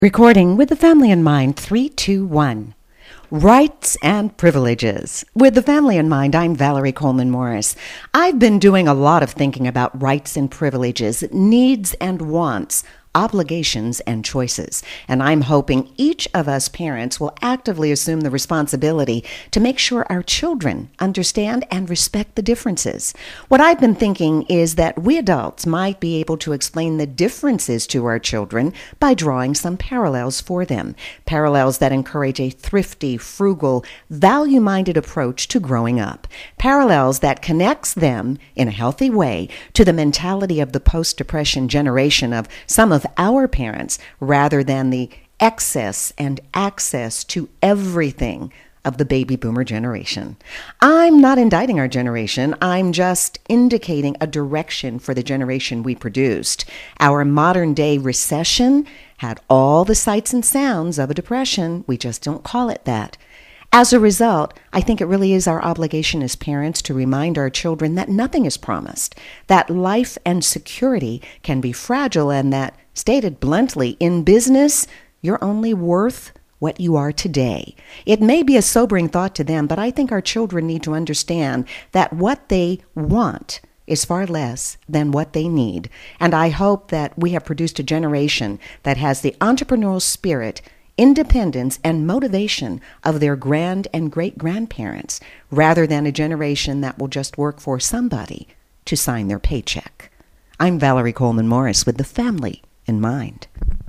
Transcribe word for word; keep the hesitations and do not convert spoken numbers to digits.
Recording with the Family in Mind, three, two, one. Rights and Privileges. With the Family in Mind, I'm Valerie Coleman Morris. I've been doing a lot of thinking about rights and privileges, needs and wants, obligations and choices. And I'm hoping each of us parents will actively assume the responsibility to make sure our children understand and respect the differences. What I've been thinking is that we adults might be able to explain the differences to our children by drawing some parallels for them. Parallels that encourage a thrifty, frugal, value-minded approach to growing up. Parallels that connects them in a healthy way to the mentality of the post-depression generation of some of our parents, rather than the excess and access to everything of the baby boomer generation. I'm not indicting our generation. I'm just indicating a direction for the generation we produced. Our modern day recession had all the sights and sounds of a depression. We just don't call it that. As a result, I think it really is our obligation as parents to remind our children that nothing is promised, that life and security can be fragile, and that, stated bluntly, in business, you're only worth what you are today. It may be a sobering thought to them, but I think our children need to understand that what they want is far less than what they need. And I hope that we have produced a generation that has the entrepreneurial spirit, independence, and motivation of their grand and great-grandparents, rather than a generation that will just work for somebody to sign their paycheck. I'm Valerie Coleman Morris with the Family in Mind.